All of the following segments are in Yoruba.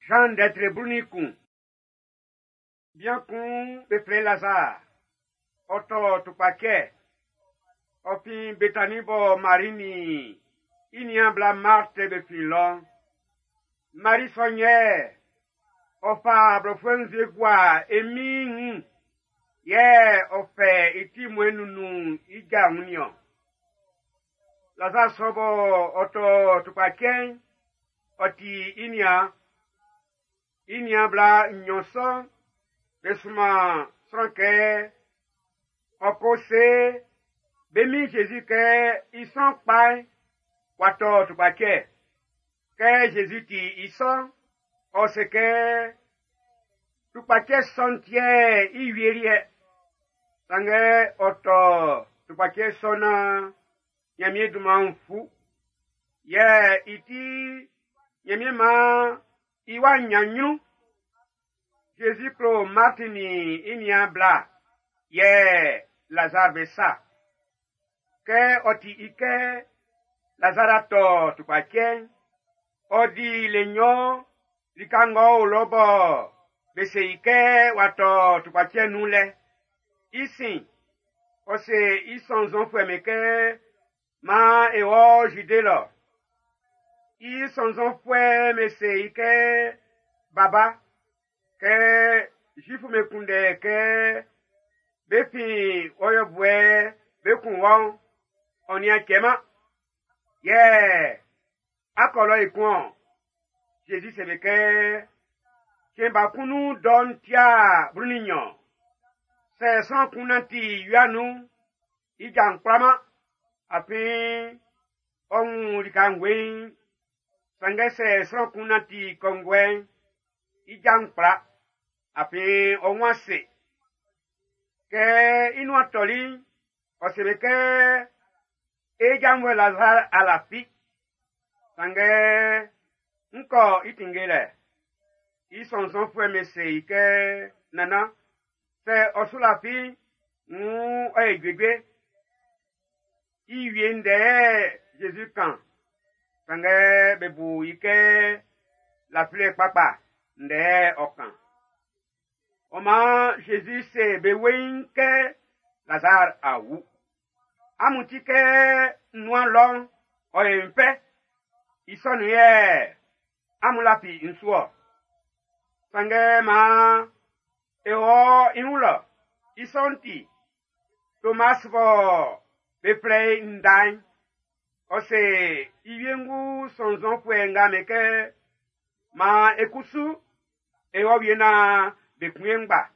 Jean d'être bruniku. Bien qu'on beple Lazare. Oto tupake. Opi Betani bo marini. Iniambla Marthe befilon. Marie Soigné. Ofa brofenze gwa emi. Ye ofe iti mwenunu iga munyo. Lazare sobo oto tupake. Oti inia bla nyonso. Besuma franke. Okose. Bemi Jésus que ils sont pas. Wato tupake. Que Jésus ti ils sont. O se que. Tupake sontie iwierie. Sange oto. Tupake sona. Nyamie duman fu. Ye iti. Nyamie ma. Iwa nyanyu. Jésus pro Martini inia bla. Ye Lazare besa. Que oti ike. Lazare to tupake. Odi lenyo. Likango ulobo. Bese ike wato tupake nule. Ici. Ose isonzon fwemeke. Ma eo jidelo. Isonzon fwemese ike. Baba. Que jifu mekunde ke. Befi oyobwe. Bekun won. Oni akema. Yeah. Akolo ikon. Jésus sebeke. Kemba kunu don tia bruninyo. Se son kunanti yuanu. Ijan prama. Api. On likangwe. Sange se son kunanti kongwe. Ijan pra. Api onwase. Ke inu atoli. Osebeke. Ejamwe Lazare à la fi. Sange. Nko itingele. Isonzon fwe mese ike. Nana. Se osula fi. Gwegwe. Iwiende Jésus kan. Sange bebu ike. La fle papa. Nde okan. Oma Jésus se bewinke. Lazare a wu. Amutike nouan long. Oyempe. Isonye. Amulapi insuo. Sange ma. Eo inula. Isonti. Thomas vo. Beplay ndai. Ose. Iyengu sonzon fwenga meke. Ma ekusu. Eo viena. Bekuyengba.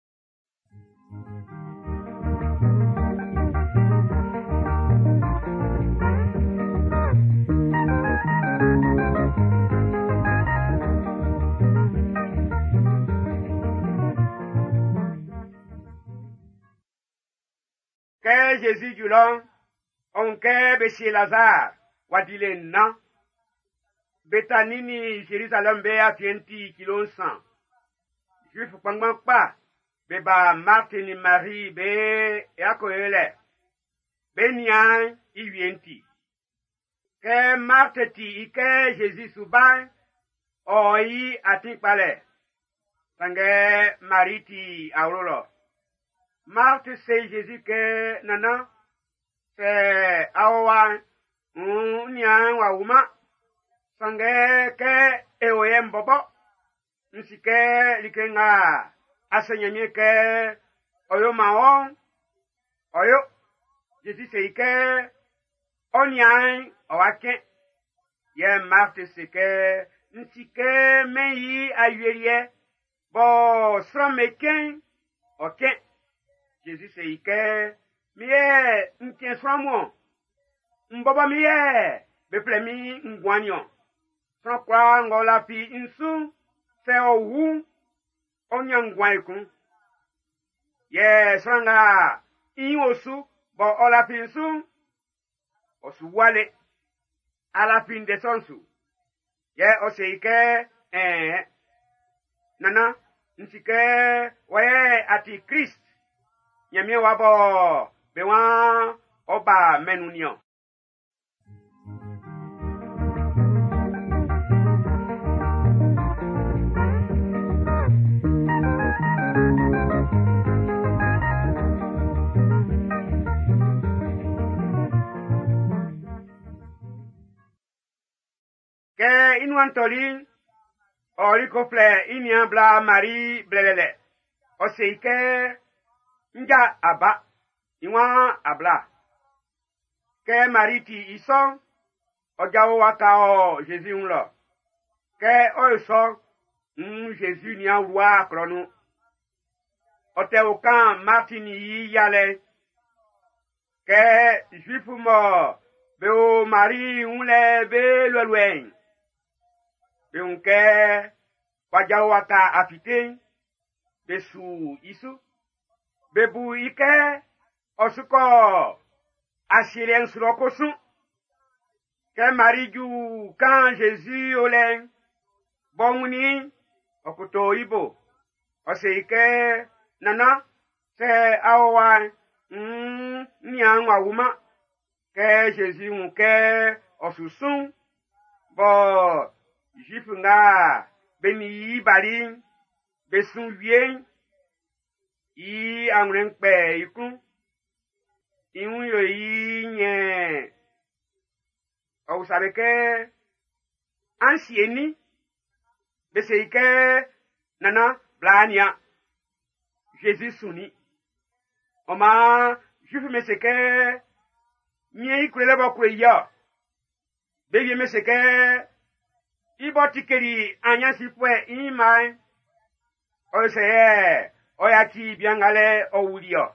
Que Jésus du long, on ke besi Lazare, wadile nan, Betanini Jérusalem be a fienti kilon san. Juif pangman pa, beba Marthe ni Marie be yakoele. Be nyan iwienti. Que Marthe ti ike Jésus suban, oyi atin pale. Sange Marie ti aurolo. Marthe c'est Jésus que nana c'est awa nyan wa uma sange ke eoyem bobo nsike likenga asenyemie ke oyo maon oyo Jésus c'est que onyan owake ye Marthe c'est que nsike meyi ayuerie bo sromeken ok. Jésus c'est ike miye ntien swamo mboba miye beplemi ngwanyo kwa ngola pi insu se owu onyangwaikun ye swanga osu bo ola pi insu osu wale ala pi ndesonsu ye ose ike nana nsike waye ati Christ Nyamie wabo bewa oba menunio. antoli ori kofle inia bla Marie blelele oseike nja aba iwa abla ke Marie ti ison ojawo waka o Jésus nlo ke o so Jésus ni awa kronu ote okan Martin yi yale ke juifu mo be o Marie unle be lolwen be unke wajawo waka afite be su isu be bu ike osuko asirien surokosu ke Marie ju quand Jésus olen bomuni okuto ibo oseike nana se awa ni anwa wuma ke Jésus unke osusun bo jifunga beni bali besun bien yi anwen pe ikun ihun yo yi nye o sabe que ancieni bese que nana blania Jésus suni oma jufu mese que mi ikulele bokwe yo bebi mese que ibotikeri anyasi fue imai o se oyaki biangale owulio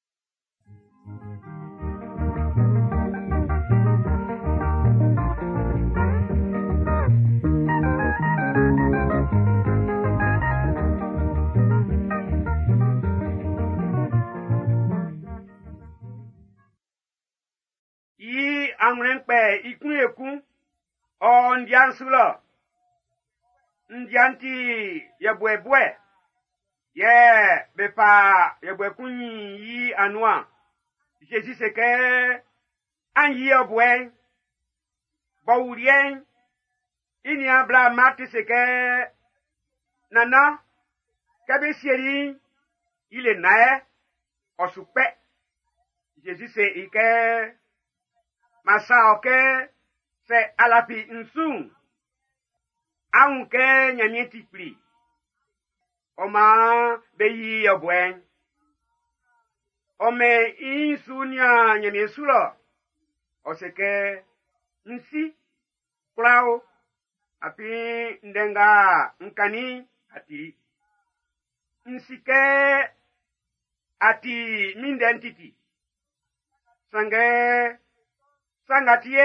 angrenpe ikun ekun o ndian sulo ndianti yebwebwe ye bepa yebwekun yi anwa Jésus c'est que an yi obwe bawurien ini abla Marthe c'est que nana kabe sieri il est nae osupe Jésus c'est ike masa oke se alapi nsun aunke nyamieti pli oma beyi obwen ome insunya nyamiesulo oseke nsi klao api ndenga nkani ati nsike ati mindentiti sangatie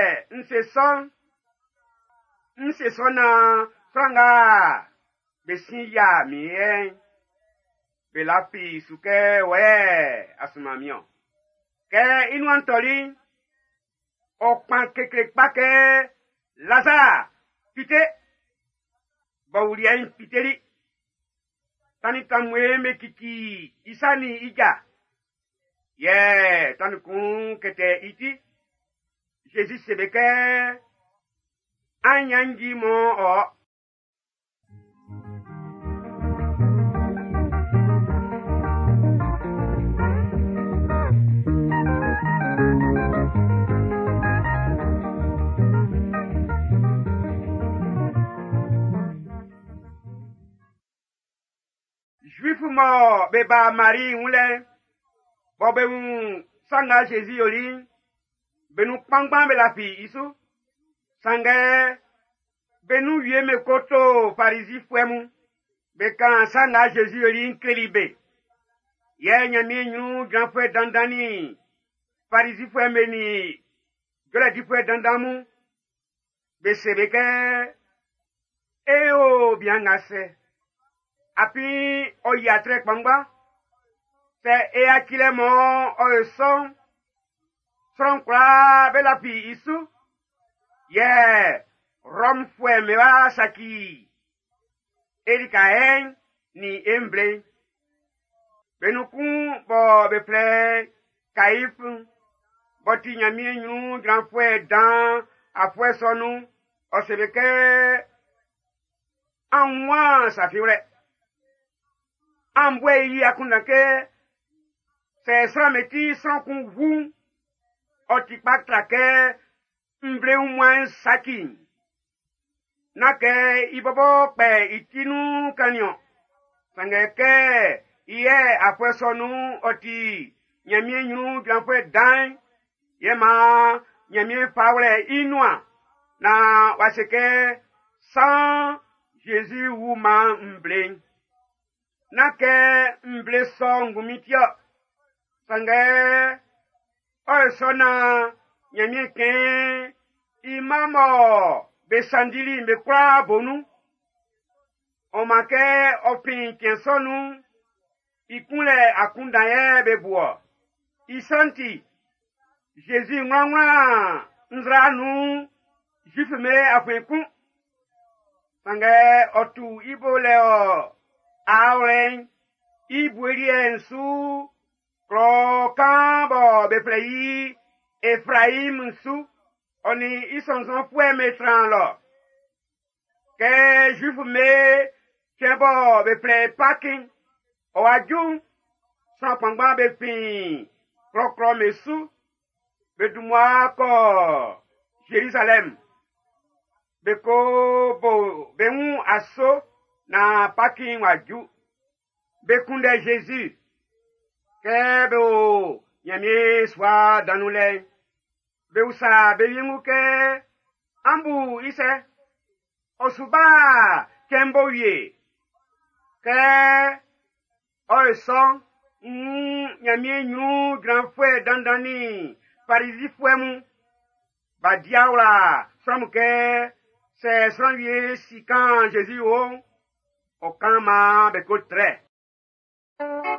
nsesona franga besiya mien belapi suke we asumamion ke inu antoli okpan kekle pake Lazare pite bawulien piteri tani tamwe mekiki isani ija ye tani kun kete iti Jésus sebeke anyangi mo o juifu mo beba Marie unle bobe sanga Jésus yoli benu pangban be la fi isu sange benu yeme koto parisi fuemu be kan sanga Jésus yoli nkelibe ye nyami nyu grand fue dandani parisi fueme ni gole di fue dandamu be sebeke o biangase api o yatre pangba se e akile mo o son Frankla bela pi isu ye rom fue me va saki erika en ni emble benukun bo be ple kaif boti nyami nyu grand fue dan afue sonu o sebeke anwa safiure ambwe yi akundake se srameti sankun wu oti patrake mble umwan saki Nake ibobo pe itinu kanyon. Sangeke iye afwesonu oti nyamie nyu granfwe dan yema nyamie pawle inwa na waseke sans Jésus wuma mble. Nake mble so ngumitio. Sange sona nyamie ken imamo besandili mbekwa bonu. Omake opin kiensonu ikunle akundaye beboa. Isanti Jésus ngwa nzranu jifme afweku. Sange otu iboleo auren ibuerien su krokambo beplei Ephraim su oni isonson fue metran lo. Que jifme Chebo beplei pakin oaju san pangba befin krokro mesu bedumwa ko Jérusalem. Beko bo beun aso na pakin waju bekunde Jésus kebo nyami swa danule beusa beyingu ke ambu ise osuba kembo ye ke oison nyami nyu grand fue dandani parisi fuemu badiaula samuke c'est sanvier si quand Jésus au kama beko tre.